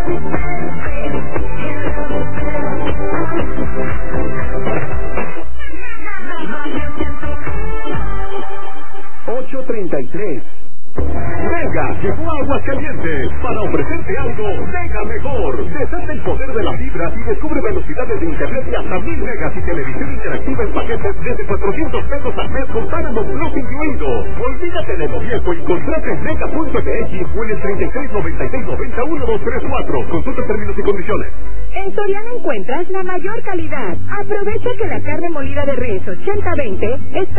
Mega llegó a Aguascalientes para ofrecerte algo mega mejor. Desata el poder de las fibras y descubre velocidades de internet de hasta 1000 megas y televisión interactiva en paquetes desde 400 pesos al mes con Paramount Plus incluido. Olvídate de lo viejo y contrata en mega.mx o en el 3696901234. Consulta términos y condiciones. En Soriana encuentras la mayor calidad. Aprovecha que la carne molida de res 80-20 está